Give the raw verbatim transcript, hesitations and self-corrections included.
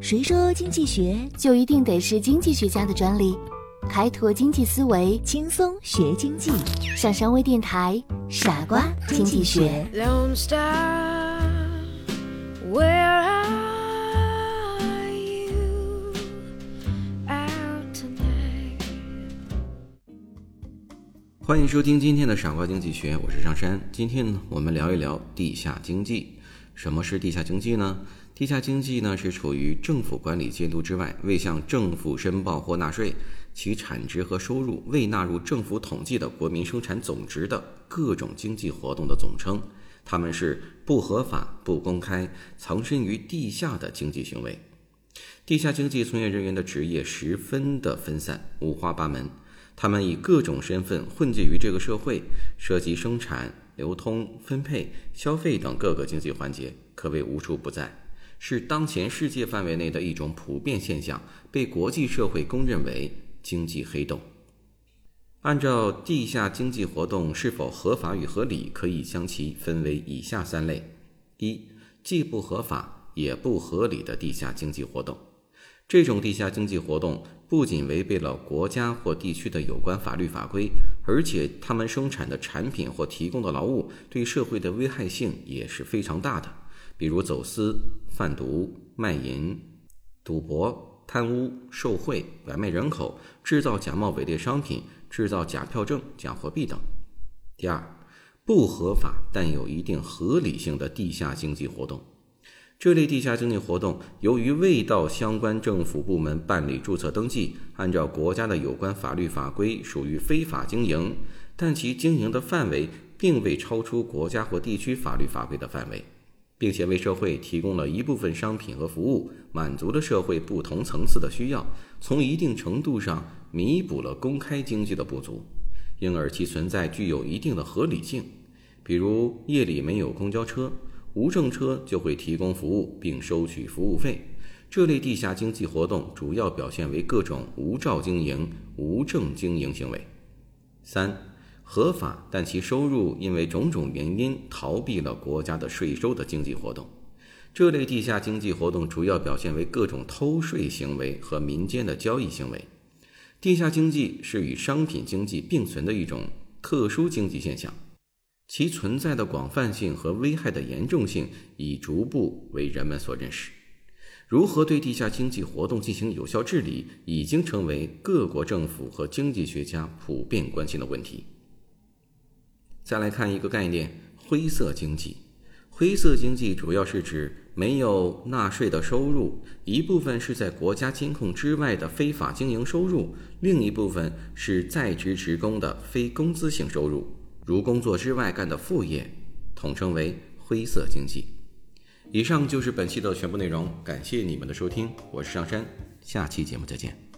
谁说经济学就一定得是经济学家的专利？开拓经济思维， 轻松学经济。 上山微电台，傻瓜经济学。 Lone Star, where are you out tonight? 欢迎收听今天的傻瓜经济学，我是上山。今天呢，我们聊一聊地下经济。什么是地下经济呢？地下经济呢，是处于政府管理监督之外，未向政府申报或纳税，其产值和收入未纳入政府统计的国民生产总值的各种经济活动的总称。它们是不合法、不公开、藏身于地下的经济行为。地下经济从业人员的职业十分的分散，五花八门，他们以各种身份混迹于这个社会，涉及生产、流通、分配、消费等各个经济环节，可谓无处不在，是当前世界范围内的一种普遍现象，被国际社会公认为经济黑洞。按照地下经济活动是否合法与合理，可以将其分为以下三类：一、既不合法也不合理的地下经济活动。这种地下经济活动不仅违背了国家或地区的有关法律法规，而且他们生产的产品或提供的劳务对社会的危害性也是非常大的，比如走私、贩毒、卖淫、赌博、贪污、受贿、拐卖人口、制造假冒伪劣商品、制造假票证、假货币等。第二，不合法但有一定合理性的地下经济活动。这类地下经济活动由于未到相关政府部门办理注册登记，按照国家的有关法律法规属于非法经营，但其经营的范围并未超出国家或地区法律法规的范围，并且为社会提供了一部分商品和服务，满足了社会不同层次的需要，从一定程度上弥补了公开经济的不足，因而其存在具有一定的合理性。比如夜里没有公交车，无证车就会提供服务并收取服务费。这类地下经济活动主要表现为各种无照经营、无证经营行为。三、合法但其收入因为种种原因逃避了国家的税收的经济活动。这类地下经济活动主要表现为各种偷税行为和民间的交易行为。地下经济是与商品经济并存的一种特殊经济现象，其存在的广泛性和危害的严重性已逐步为人们所认识。如何对地下经济活动进行有效治理，已经成为各国政府和经济学家普遍关心的问题。再来看一个概念，灰色经济。灰色经济主要是指没有纳税的收入，一部分是在国家监控之外的非法经营收入，另一部分是在职职工的非工资性收入，如工作之外干的副业，统称为灰色经济。以上就是本期的全部内容，感谢你们的收听，我是上山，下期节目再见。